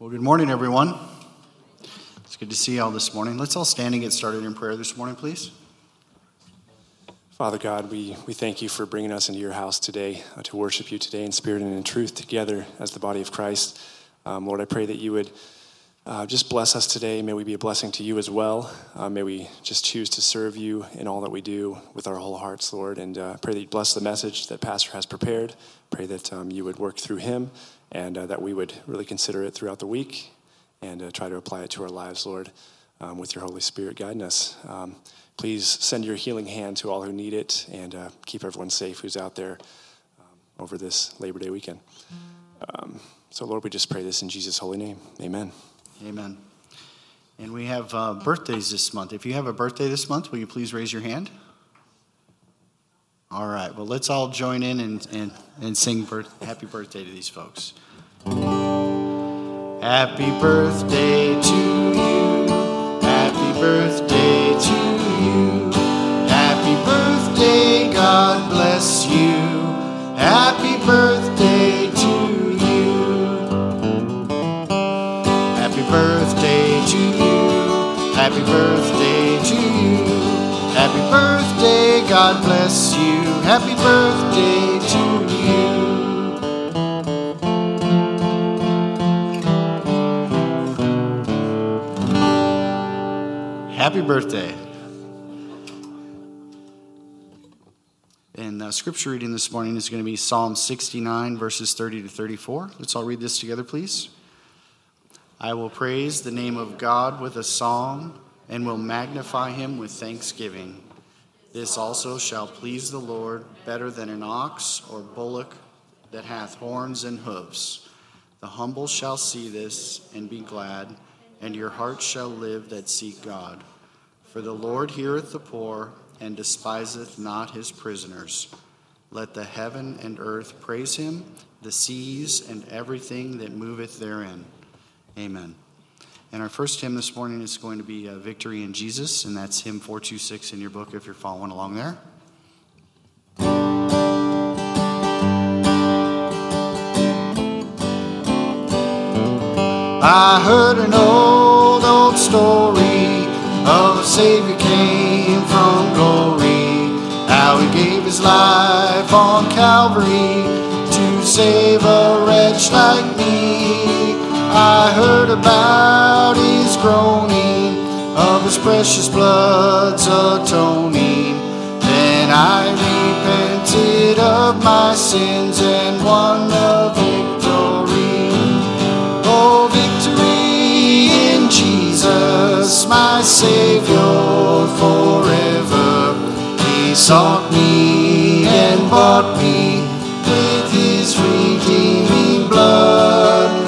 Well, good morning, everyone. It's good to see you all this morning. Let's all stand and get started in prayer this morning, please. Father God, we thank you for bringing us into your house today to worship you today in spirit and in truth together as the body of Christ. Lord, I pray that you would just bless us today. May we be a blessing to you as well. May we just choose to serve you in all that we do with our whole hearts, Lord. And pray that you bless the message that Pastor has prepared. Pray that you would work through him and that we would really consider it throughout the week and try to apply it to our lives, Lord, with your Holy Spirit guiding us. Please send your healing hand to all who need it and keep everyone safe who's out there over this Labor Day weekend. So, Lord, we just pray this in Jesus' holy name. Amen. Amen. And we have birthdays this month. If you have a birthday this month, will you please raise your hand? All right. Well, let's all join in and sing happy birthday to these folks. Happy birthday to you. Happy birthday to you. Happy birthday, God bless you. Happy birthday to you. Happy birthday to you. Happy birthday to you. Happy birthday, God bless you. Happy birthday to you. Happy birthday. And scripture reading this morning is going to be Psalm 69, verses 30 to 34. Let's all read this together, please. I will praise the name of God with a song, and will magnify him with thanksgiving. This also shall please the Lord better than an ox or bullock that hath horns and hoofs. The humble shall see this and be glad, and your heart shall live that seek God. For the Lord heareth the poor, and despiseth not his prisoners. Let the heaven and earth praise him, the seas and everything that moveth therein. Amen. And our first hymn this morning is going to be Victory in Jesus, and that's hymn 426 in your book if you're following along there. I heard an old story of a Savior came from glory, how he gave his life on Calvary to save a wretch like me. I heard about his groaning, of his precious blood's atoning. Then I repented of my sins and won the victory. Oh, victory in Jesus, my Savior forever. He sought me and bought me with his redeeming blood.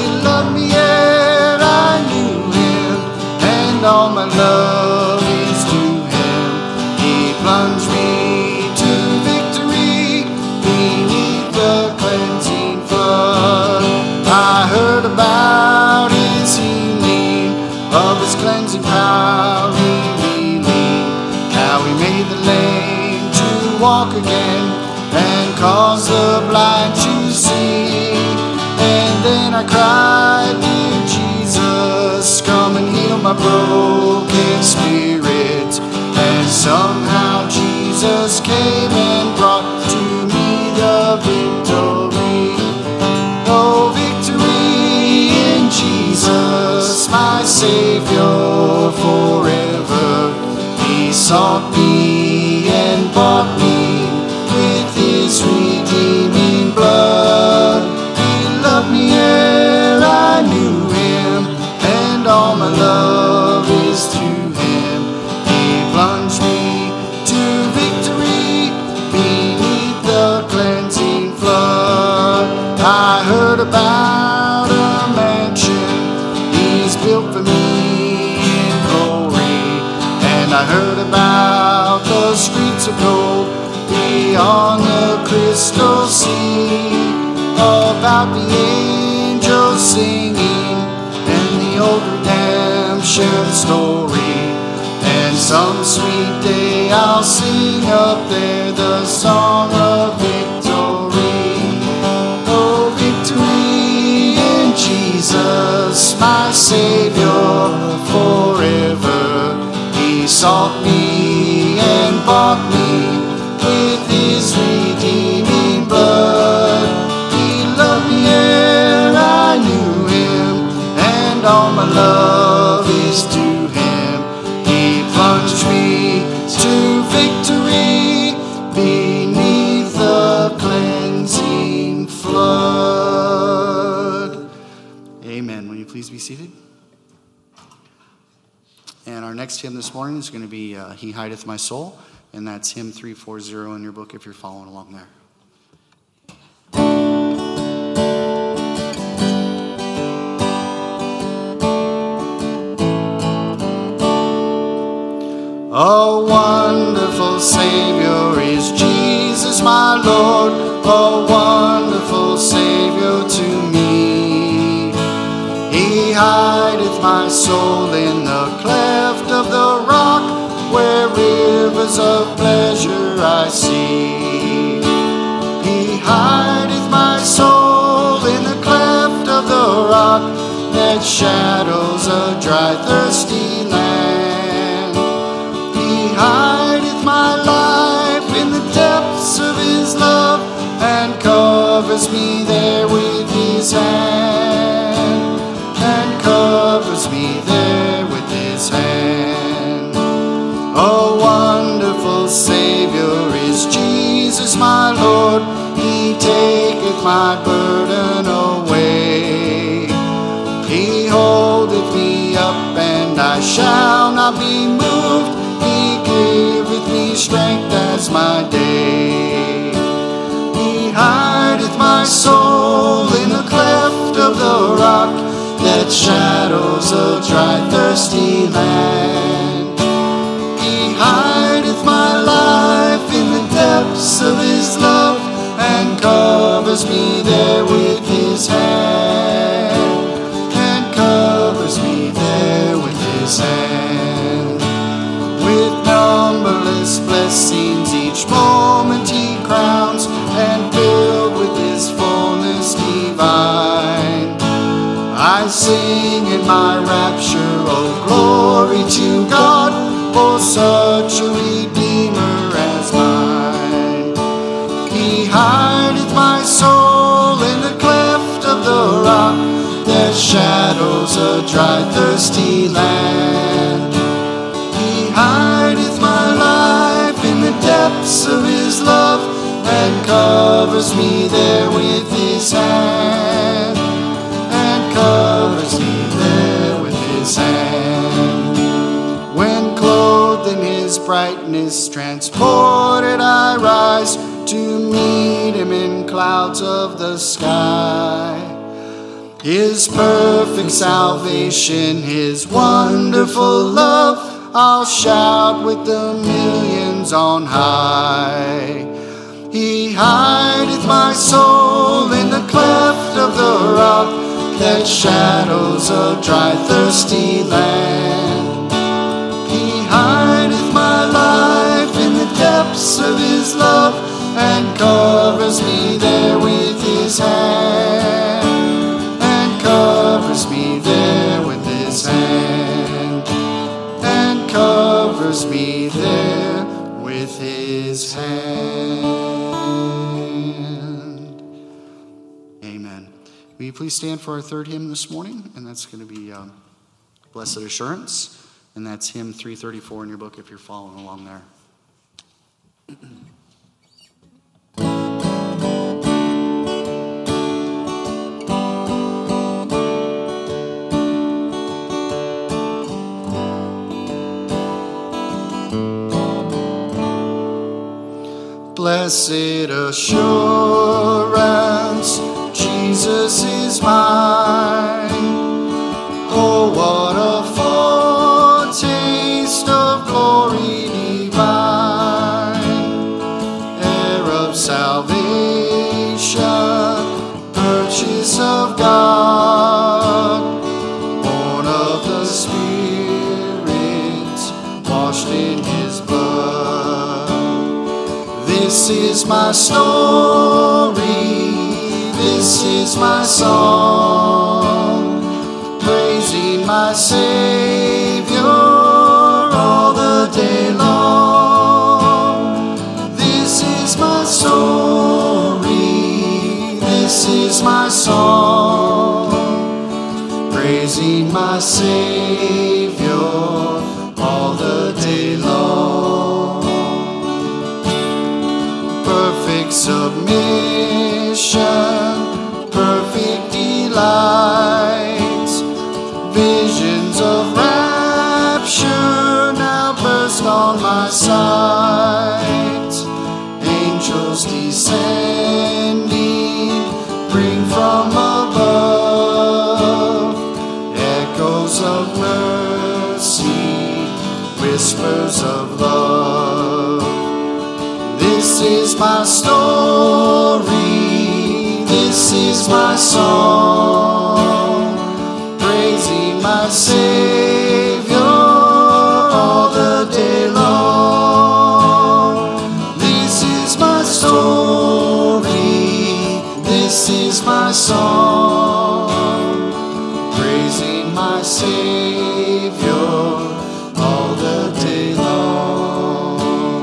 All my love is to him. He plunged me to victory beneath the cleansing flood. I heard about his healing, of his cleansing power revealing, how he made the lame to walk again and caused the blind to see. And then I cried, dear Jesus, come and heal my broken spirit. And somehow Jesus came and brought to me the victory. Oh, victory in Jesus, my Savior forever. He sought me and bought me with his redeeming blood. He loved me ere I knew him, and all my love is to him. He plunged me to victory beneath the cleansing flood. I heard about a mansion he's built for me in glory, and I heard about the streets of gold beyond the crystal sea, about the angels singing and the old redemption story. And some sweet day I'll sing up there the song of victory. Oh, victory in Jesus. Jesus, my Savior forever. He sought me and bought me with his redeeming blood. He loved me ere I knew him, and all my love is to him. He plunged me to victory beneath the cleansing flood. Amen. Will you please be seated? And our next hymn this morning is going to be He Hideth My Soul, and that's hymn 340 in your book if you're following along there. A wonderful Savior is Jesus my Lord, a wonderful Savior to me. He hideth my soul in the cleft of the rock, where rivers of pleasure I see. He hideth my soul in the cleft of the rock, that shadows a dry, thirsty land. He hideth my life in the depths of his love, and covers me there with his hand, and covers me there with his hand. A wonderful Savior is Jesus my Lord, he taketh my burden away. He holdeth me up, and I shall not be moved. He giveth me strength as my day. He hideth my soul in the cleft of the rock, that shadows a dry, thirsty land. He hideth my life in the depths of his love, and covers me there with his hand, and covers me there with his hand. With numberless blessings each moment he crowns, and filled with his fullness divine. I sing in my rapture, oh glory to God, for such a Redeemer as mine. He hideth my soul in the cleft of the rock, that shadows a dry, thirsty land. He hideth my life in the depths of his love, and covers me there with his hand, and covers me there with his hand. When clothed in his brightness, transported I rise, to meet him in clouds of the sky. His perfect salvation, his wonderful love, I'll shout with the millions on high. He hideth my soul in the cleft of the rock, that shadows a dry, thirsty land. He hideth my life in the depths of his love, and covers me there with his hand, and covers me there with his hand, and covers me there with his hand. Amen. Will you please stand for our third hymn this morning? And that's going to be Blessed Assurance. And that's hymn 334 in your book if you're following along there. Blessed assurance, Jesus is mine. Oh, what a foretaste of glory divine, heir of salvation, purchase of God, born of the Spirit, washed in his blood. This is my story, this is my song, my Savior all the day long. This is my story, this is my song, praising my Savior all the day long. Perfect submission, perfect delight, visions of rapture now burst on my sight. Angels descending bring from above echoes of mercy, whispers of love. This is my story, this is my song, praising my Savior all the day long. This is my story, this is my song, praising my Savior all the day long.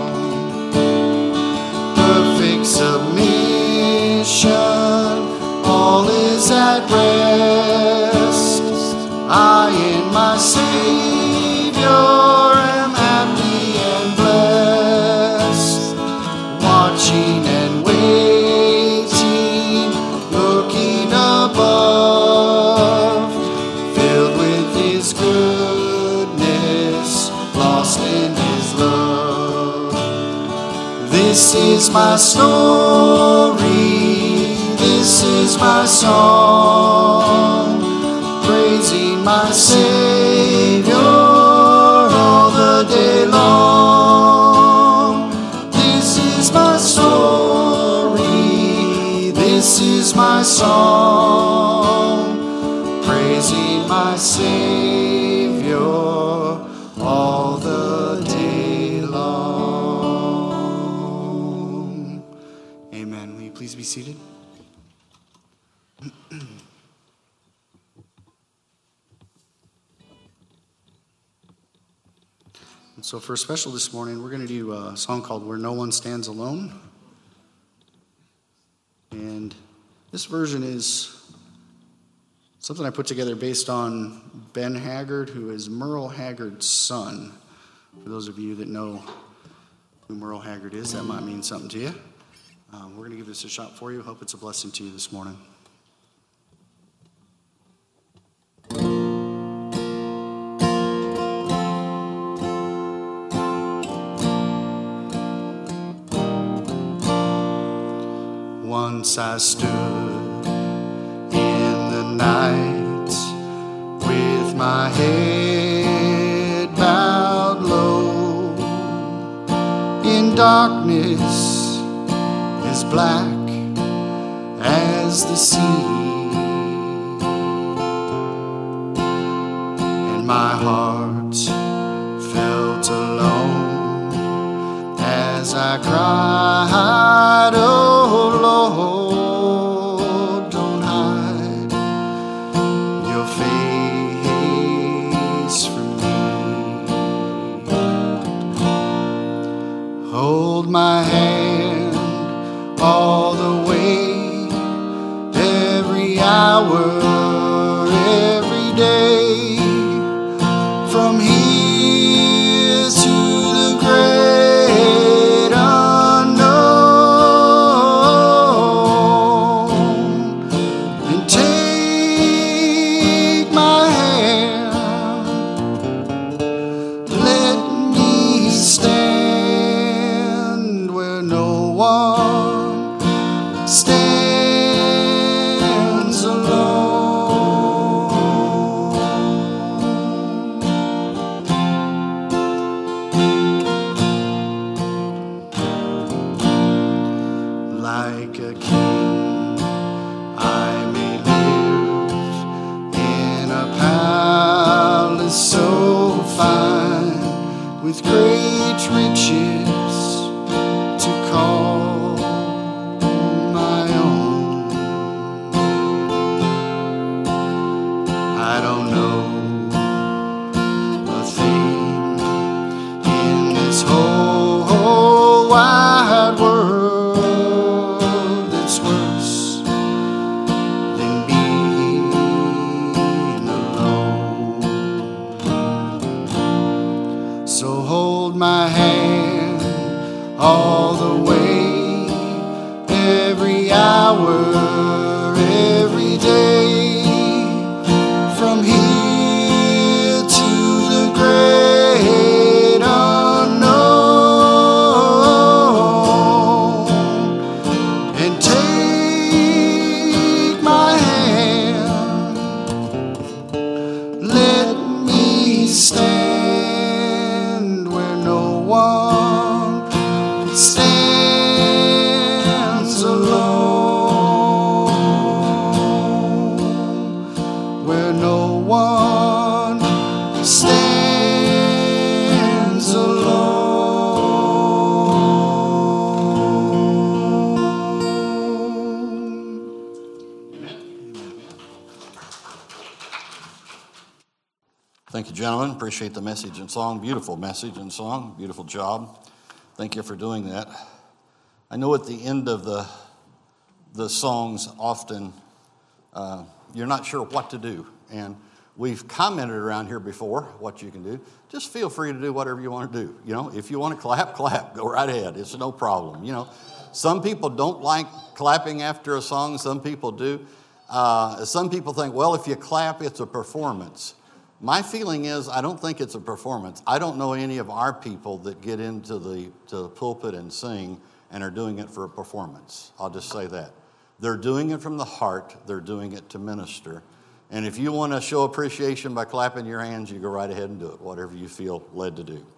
Perfect submission, all is at rest. I in my Savior am happy and blessed, watching and waiting, looking above, filled with His goodness, lost in His love. This is my story, this is my song, praising my Savior all the day long. This is my story, this is my song, praising my Savior all the day long. Amen. Will you please be seated? And so for a special this morning, we're going to do a song called Where No One Stands Alone. And this version is something I put together based on Ben Haggard, who is Merle Haggard's son. For those of you that know who Merle Haggard is, that might mean something to you. We're going to give this a shot for you. Hope it's a blessing to you this morning. Once I stood in the night with my head bowed low in darkness as black as the sea, and my heart felt alone as I cried, oh Lord, don't hide your face from me. Hold my hand all the way, every hour, every day, from here to the great unknown, and take my hand, let me stand where no one stands alone. Like a king, I may live in a palace so fine, with great riches to call my own. I don't know Thank you, gentlemen. Appreciate the message and song. Beautiful message and song. Beautiful job. Thank you for doing that. I know at the end of the songs, often you're not sure what to do. And we've commented around here before what you can do. Just feel free to do whatever you want to do. You know, if you want to clap, clap. Go right ahead. It's no problem. You know, some people don't like clapping after a song. Some people do. Some people think, well, if you clap, it's a performance. My feeling is I don't think it's a performance. I don't know any of our people that get into the pulpit and sing and are doing it for a performance. I'll just say that. They're doing it from the heart. They're doing it to minister. And if you want to show appreciation by clapping your hands, you go right ahead and do it, whatever you feel led to do.